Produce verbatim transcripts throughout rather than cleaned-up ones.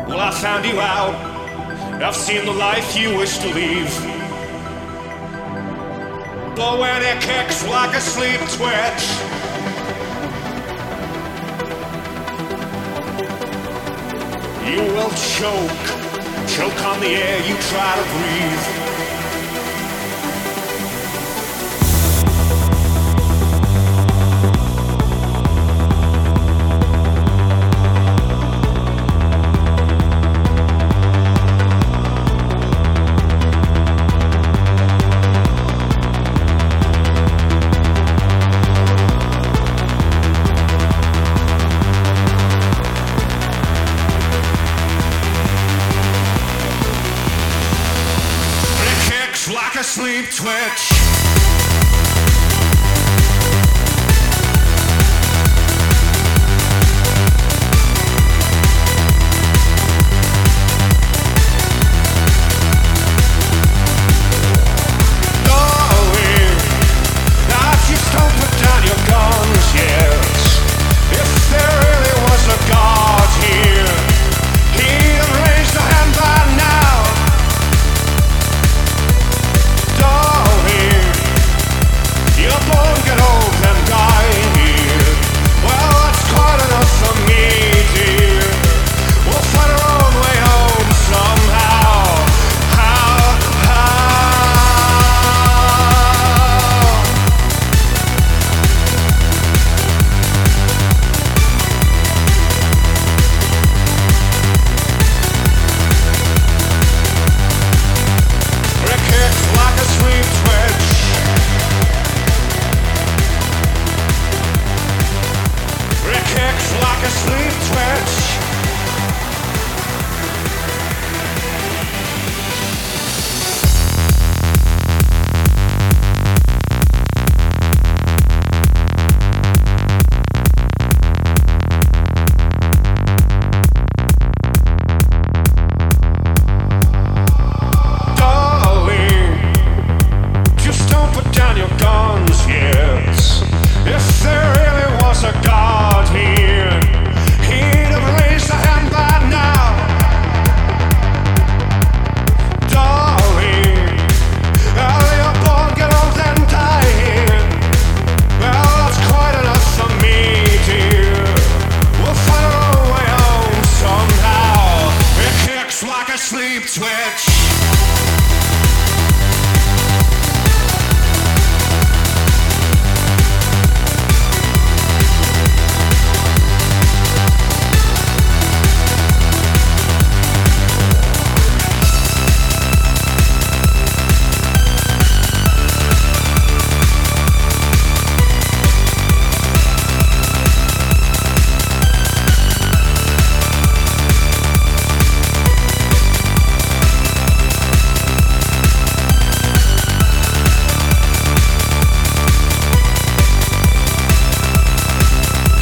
Well, I found you out. I've seen the life you wish to leave. But when it kicks like a sleep twitch, you will choke, choke on the air you try to breathe. Like a sleep twitch. Like a sleep twitch. Darling, just don't put down your guns yet. If there really was a God here, he'd have raised a hand by now. Darling, early or born, get old and die here. Well, that's quite enough for me, dear. We'll find our own way home somehow. It kicks like a sleep twitch.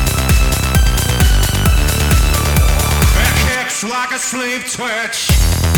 Like a sleep twitch.